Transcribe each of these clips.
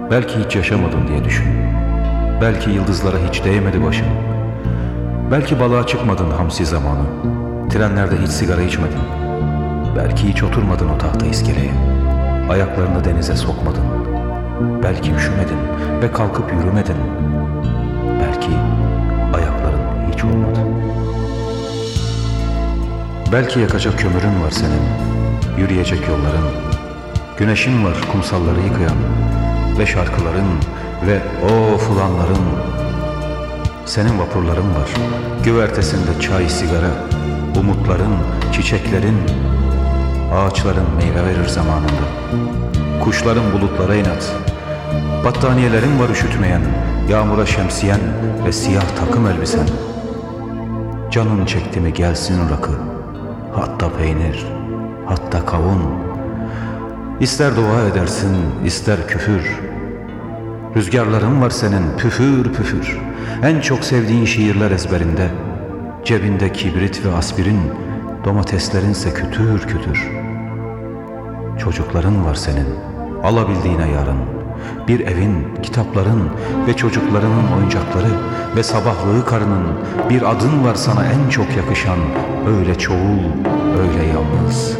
Belki hiç yaşamadın diye düşün. Belki yıldızlara hiç değmedi başın. Belki balığa çıkmadın hamsi zamanı. Trenlerde hiç sigara içmedin. Belki hiç oturmadın o tahta iskeleye. Ayaklarını denize sokmadın. Belki üşümedin ve kalkıp yürümedin. Belki ayakların hiç olmadı. Belki yakacak kömürün var senin, yürüyecek yolların. Güneşin var kumsalları yıkayan ve şarkıların ve o fulanların. Senin vapurların var, güvertesinde çay, sigara, umutların, çiçeklerin, ağaçların meyve verir zamanında. Kuşların bulutlara inat, battaniyelerin var üşütmeyen, yağmura şemsiyen ve siyah takım elbisen. Canın çekti mi gelsin rakı, hatta peynir, hatta kavun. İster dua edersin, ister küfür. Rüzgarların var senin püfür püfür. En çok sevdiğin şiirler ezberinde. Cebinde kibrit ve aspirin, domateslerinse kütür kütür. Çocukların var senin, alabildiğine yarın. Bir evin, kitapların ve çocuklarının oyuncakları ve sabahlığı karının. Bir adın var sana en çok yakışan, öyle çoğul, öyle yalnız.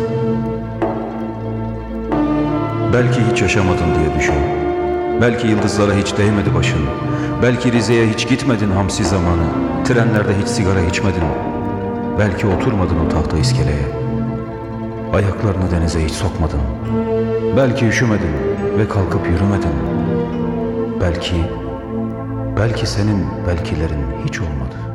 Belki hiç yaşamadın diye düşün. Belki yıldızlara hiç değmedi başın. Belki Rize'ye hiç gitmedin hamsi zamanı. Trenlerde hiç sigara içmedin. Belki oturmadın o tahta iskeleye. Ayaklarını denize hiç sokmadın. Belki üşümedin ve kalkıp yürümedin. Belki senin belkilerin hiç olmadı.